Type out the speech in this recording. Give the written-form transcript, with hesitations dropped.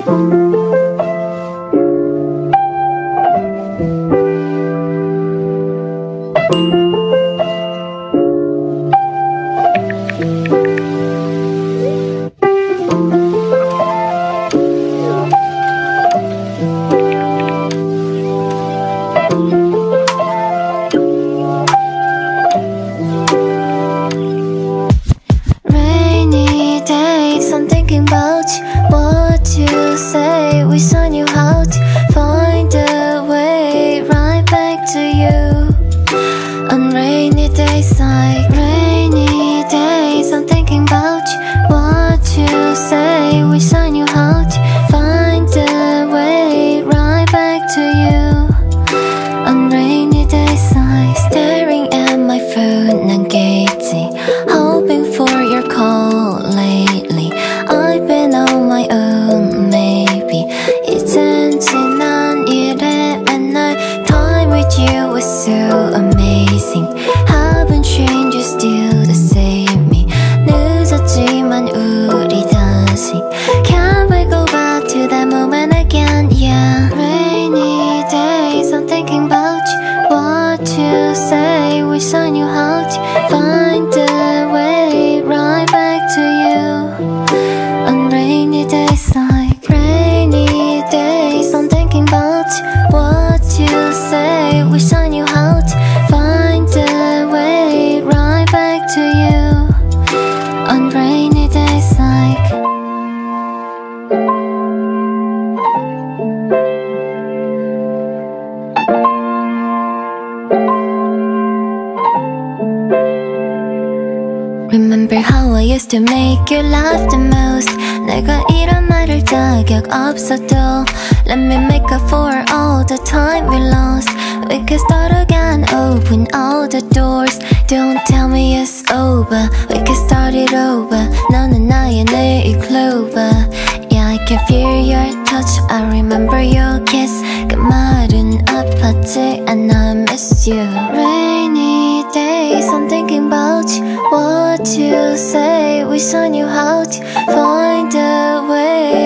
Rainy days, I'm thinking about what you say. Wish I knew how to find a way right back to you. On rainy days, like rainy days, I'm thinking about what you say. Wish I knew how to find a way right back to you. On rainy days, I'm staring at my phone, 난 gazing, hoping for your call lately. I've been on my own, maybe 이젠 지난 일에 맨날 time with you was so amazing. Haven't changed, you're still the same me. 늦었지만 우리 다시 Can't we go back to that moment again, yeah. Rainy days, I'm thinking about you, what you say. Wish I knew how to find a way right back to you. On rainy days, like rainy days, I'm thinking about what you say. Wish I knew how to find a way right back to you. On rainy days, like Remember how I used to make you laugh the most. 내가 이런 말할 자격 없어도 Let me make up for all the time we lost. We can start again, open all the doors. Don't tell me it's over, we can start it over. 너는 나의 내일 clover. Yeah, I can feel your touch, I remember your kiss. 그 말은 아팠지 and I miss you. Rainy days, I'm thinking about you, what you say. Wish I knew how to find a way